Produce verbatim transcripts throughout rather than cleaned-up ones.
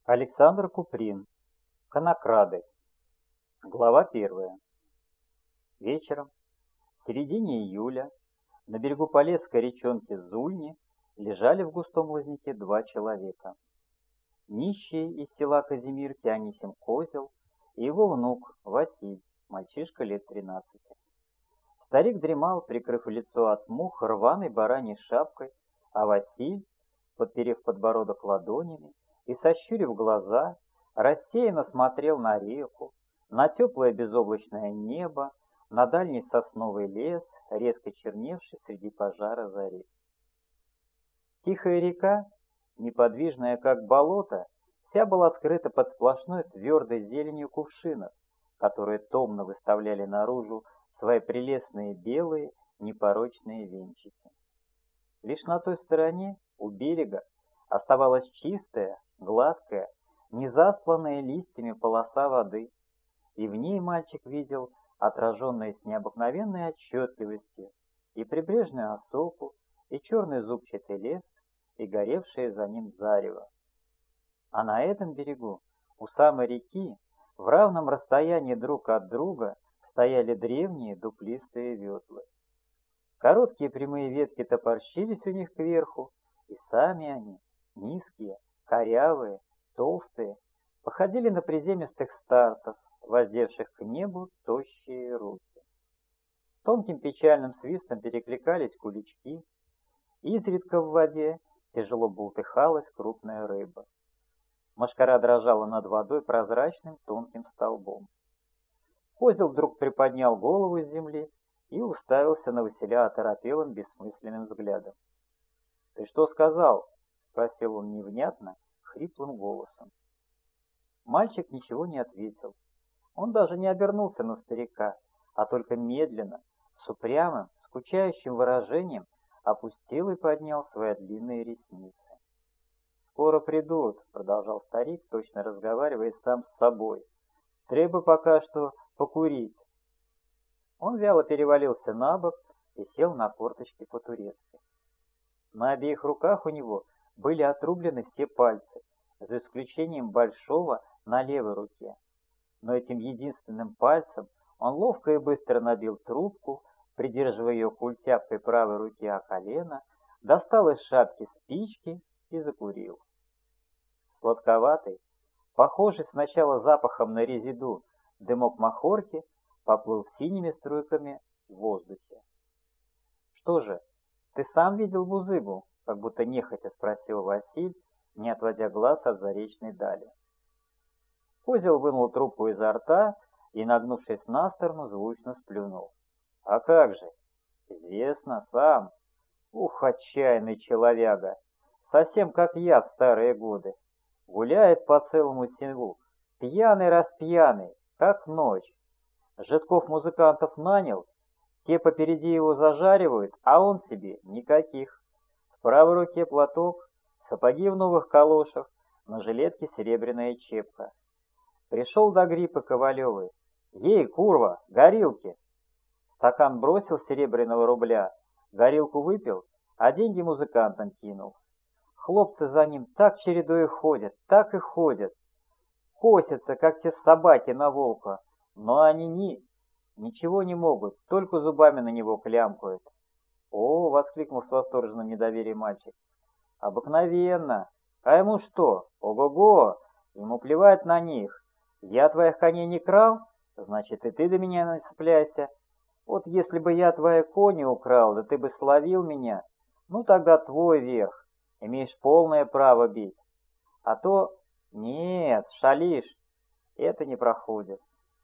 Александр Куприн. Конокрады. Глава первая. Вечером, в середине июля, на берегу Полесской речонки Зульни лежали в густом лозняке два человека. Нищий из села Казимирки Анисим Козел и его внук Василь, мальчишка лет тринадцати. Старик дремал, прикрыв лицо от мух рваной бараньей шапкой, а Василь, подперев подбородок ладонями и сощурив глаза, рассеянно смотрел на реку, на теплое безоблачное небо, на дальний сосновый лес, резко черневший среди пожара зари. Тихая река, неподвижная как болото, вся была скрыта под сплошной твердой зеленью кувшинов, которые томно выставляли наружу свои прелестные белые непорочные венчики. Лишь на той стороне, у берега, оставалась чистая, гладкая, незастланная листьями полоса воды, и в ней мальчик видел отраженные с необыкновенной отчетливостью и прибрежную осоку, и черный зубчатый лес, и горевшее за ним зарево. А на этом берегу, у самой реки, в равном расстоянии друг от друга, стояли древние дуплистые ветлы. Короткие прямые ветки топорщились у них кверху, и сами они, низкие, корявые, толстые, походили на приземистых старцев, воздевших к небу тощие руки. Тонким печальным свистом перекликались кулички, изредка в воде тяжело бултыхалась крупная рыба. Мошкара дрожала над водой прозрачным тонким столбом. Козел вдруг приподнял голову с земли и уставился на Василя оторопелым бессмысленным взглядом. — Ты что сказал? — спросил он невнятно, хриплым голосом. Мальчик ничего не ответил. Он даже не обернулся на старика, а только медленно, с упрямым, скучающим выражением опустил и поднял свои длинные ресницы. «Скоро придут», — продолжал старик, точно разговаривая сам с собой. «Треба пока что покурить». Он вяло перевалился на бок и сел на корточки по-турецки. На обеих руках у него были отрублены все пальцы, за исключением большого на левой руке. Но этим единственным пальцем он ловко и быстро набил трубку, придерживая ее культяпкой правой руки о колено, достал из шапки спички и закурил. Сладковатый, похожий сначала запахом на резиду, дымок махорки поплыл синими струйками в воздухе. «Что же, ты сам видел Бузыгу?» — как будто нехотя спросил Василь, не отводя глаз от заречной дали. Козел вынул трубку изо рта и, нагнувшись на сторону, звучно сплюнул. «А как же? Известно, сам. Ух, отчаянный человяга! Совсем как я в старые годы. Гуляет по целому селу, пьяный-распьяный, как ночь. Жидков музыкантов нанял, те попереди его зажаривают, а он себе никаких. В правой руке платок, сапоги в новых калошах, на жилетке серебряная чепка. Пришел до гриппы Ковалевой. Ей, курва, горилки! Стакан бросил серебряного рубля, горилку выпил, а деньги музыкантам кинул. Хлопцы за ним так чередой ходят, так и ходят. Косятся, как те собаки на волка, но они ни, ничего не могут, только зубами на него клямкают. «О!» — воскликнул с восторженным недоверием мальчик. «Обыкновенно! А ему что? Ого-го! Ему плевать на них! Я твоих коней не крал? Значит, и ты до меня не цепляйся. Вот если бы я твои кони украл, да ты бы словил меня, ну тогда твой верх. Имеешь полное право бить. А то... Нет, шалишь. Это не проходит».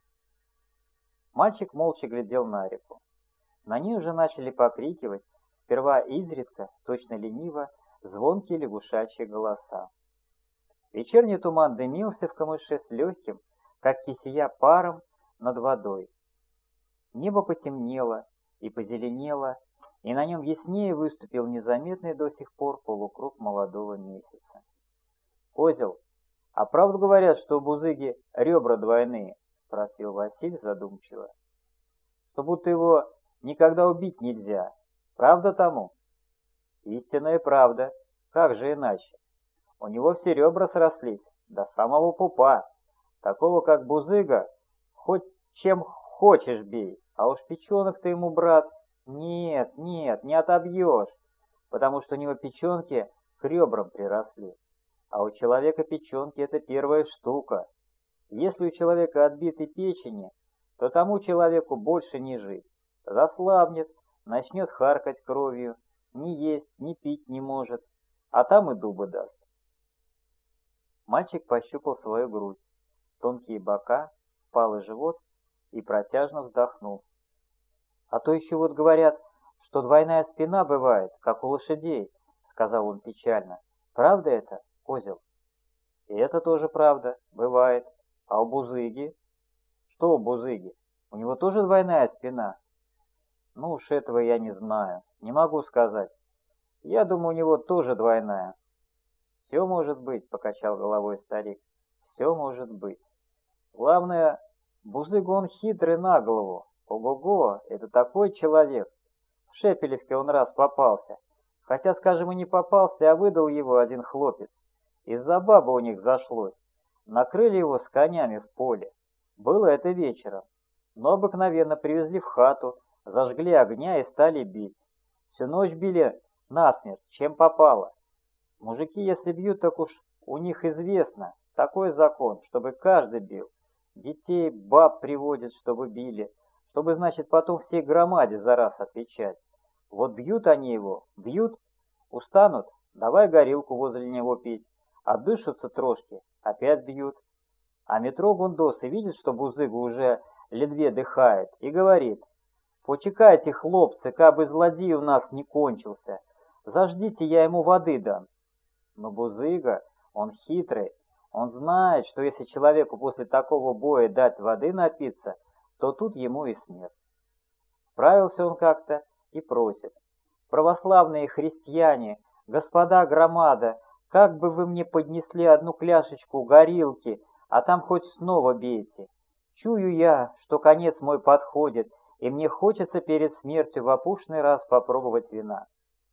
Мальчик молча глядел на реку. На ней уже начали покрикивать, сперва изредка, точно лениво, звонкие лягушачьи голоса. Вечерний туман дымился в камыше с легким, как кисия, паром над водой. Небо потемнело и позеленело, и на нем яснее выступил незаметный до сих пор полукруг молодого месяца. «Козел, а правду говорят, что у Бузыги ребра двойные?» — спросил Василь задумчиво. «Что будто его никогда убить нельзя. Правда тому?» «Истинная правда. Как же иначе? У него все ребра срослись, до самого пупа. Такого, как Бузыга, хоть чем хочешь бей, а уж печенок ты ему, брат, нет, нет, не отобьешь, потому что у него печенки к ребрам приросли. А у человека печенки — это первая штука. Если у человека отбиты печени, то тому человеку больше не жить. Заслабнет, начнет харкать кровью, ни есть, ни пить не может, а там и дуба даст. Мальчик пощупал свою грудь, тонкие бока, впалый живот и протяжно вздохнул. «А то еще вот говорят, что двойная спина бывает, как у лошадей», — сказал он печально. «Правда это, Козел?» «И это тоже правда, бывает. А у Бузыги?» «Что у Бузыги? У него тоже двойная спина?» «Ну уж этого я не знаю, не могу сказать. Я думаю, у него тоже двойная». «Все может быть», — покачал головой старик. «Все может быть. Главное, Бузыга он хитрый на голову. Ого-го, это такой человек. В Шепелевке он раз попался. Хотя, скажем, и не попался, а выдал его один хлопец. Из-за бабы у них зашлось. Накрыли его с конями в поле. Было это вечером. Но обыкновенно привезли в хату, зажгли огня и стали бить. Всю ночь били насмерть, чем попало. Мужики, если бьют, так уж у них известно. Такой закон, чтобы каждый бил. Детей, баб приводят, чтобы били. Чтобы, значит, потом всей громаде за раз отвечать. Вот бьют они его, бьют, устанут, давай горилку возле него пить. Отдышатся трошки, опять бьют. А метро Гундосы видит, что Бузыга уже ледве дыхает, и говорит: «Почекайте, хлопцы, кабы злодей у нас не кончился. Заждите, я ему воды дам». Но Бузыга, он хитрый, он знает, что если человеку после такого боя дать воды напиться, то тут ему и смерть. Справился он как-то и просит: «Православные христиане, господа громада, как бы вы мне поднесли одну кляшечку горилки, а там хоть снова бейте. Чую я, что конец мой подходит, и мне хочется перед смертью в опушный раз попробовать вина».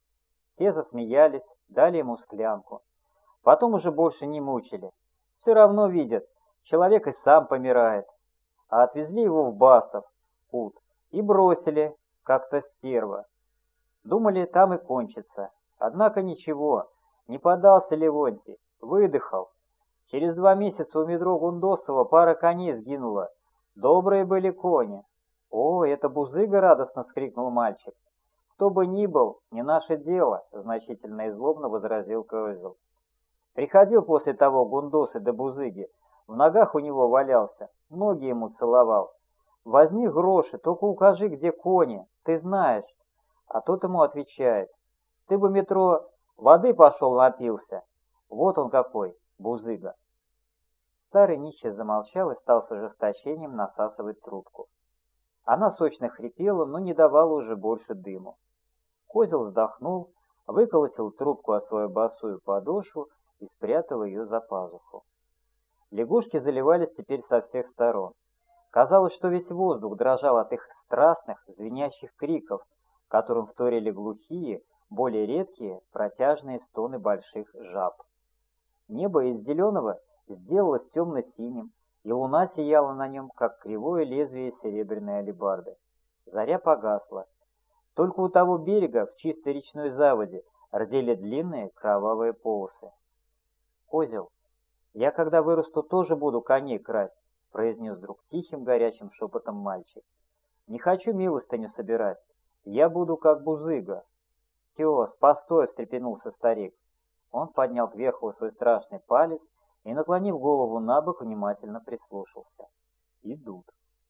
Те засмеялись, дали ему склянку. Потом уже больше не мучили. Все равно видят, человек и сам помирает. А отвезли его в Басов, пут, и бросили, как-то стерва. Думали, там и кончится. Однако ничего, не поддался Левонтий, выдыхал. Через два месяца у Медро Гундосова пара коней сгинула. Добрые были кони. «О, это Бузыга!» — радостно вскрикнул мальчик. «Кто бы ни был, не наше дело», — значительно и злобно возразил Козел. Приходил после того Гундосы до Бузыги, в ногах у него валялся, ноги ему целовал. «Возьми гроши, только укажи, где кони, ты знаешь». А тот ему отвечает: «Ты бы, Метро, воды пошел напился». Вот он какой, Бузыга. Старый нищий замолчал и стал с ожесточением насасывать трубку. Она сочно хрипела, но не давала уже больше дыму. Козел вздохнул, выколотил трубку о свою босую подошву и спрятал ее за пазуху. Лягушки заливались теперь со всех сторон. Казалось, что весь воздух дрожал от их страстных, звенящих криков, которым вторили глухие, более редкие, протяжные стоны больших жаб. Небо из зеленого сделалось темно-синим, и луна сияла на нем, как кривое лезвие серебряной алебарды. Заря погасла. Только у того берега, в чистой речной заводе, рдели длинные кровавые полосы. «Козел, я, когда вырасту, тоже буду коней красть», — произнес вдруг тихим горячим шепотом мальчик. «Не хочу милостыню собирать. Я буду как Бузыга». «Тёс, постой!» — встрепенулся старик. Он поднял кверху свой страшный палец и, наклонив голову набок, внимательно прислушался. «Идут».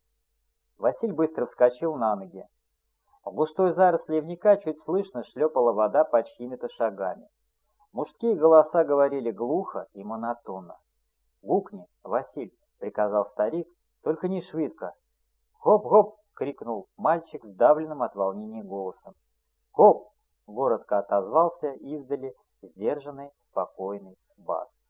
Василь быстро вскочил на ноги. В густой заросли ивника чуть слышно шлепала вода под чьими-то шагами. Мужские голоса говорили глухо и монотонно. «Гукни, Василь!» — приказал старик, — «только не швидко». «Гоп-гоп!» — крикнул мальчик сдавленным от волнения голосом. «Гоп!» — коротко отозвался издали сдержанный, спокойный бас.